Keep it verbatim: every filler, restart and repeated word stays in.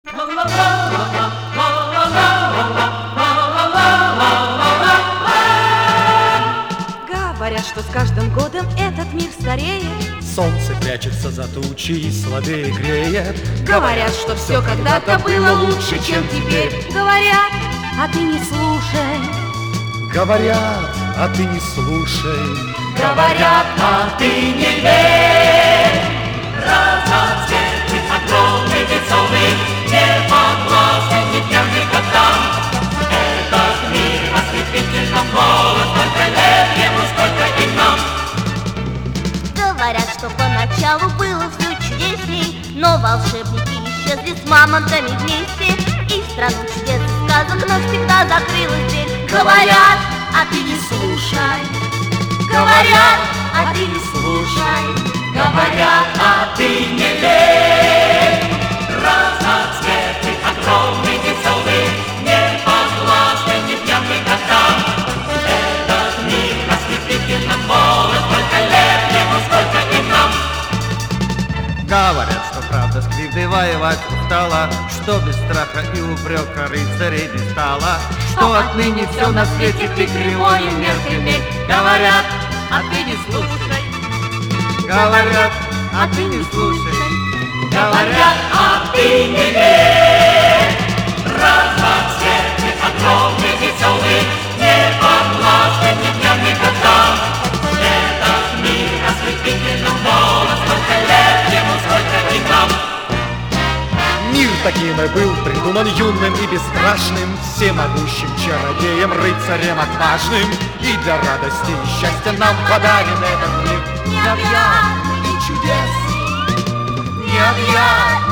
Говорят, что с каждым годом этот мир стареет. Солнце прячется за тучи и слабее греет. Говорят, что все когда-то было лучше, чем теперь. Говорят, а ты не слушай. Говорят, а ты не слушай. Говорят, а ты не верь. Разноцветный, огромный, веселый, не подвластен ни дням, ни годам. Этот мир ослепительно молод, сколько лет ему, сколько и нам. Говорят, что поначалу было все чудесней, но волшебники исчезли с мамонтами вместе, и в страну чудес и сказок навсегда закрылась дверь. Говорят, а ты не слушай. Говорят, а ты не слушай. Говорят, а ты не верь. Разноцветный, огромный, веселый, не подвластен ни дням, ни годам. Этот мир ослепительно молод, сколько лет ему, сколько и нам. Говорят, что правда с кривдой воевать устала, что без страха и упрека рыцарей не стало, что отныне все на свете ты кривою мерками. Говорят, а ты не слушай. Говорят, а ты не слушай. Говорят, а ты не верь. Разноцветный, огромный, веселый, не подвластен ни дням, ни годам. Этот мир ослепительно молод, сколько лет ему, сколько и нам. Мир таким и был придуман юным и бесстрашным, всемогущим чародеем, рыцарем отважным. И для радости и счастья нам подарен этот мир необъятный и чудесный, необъятный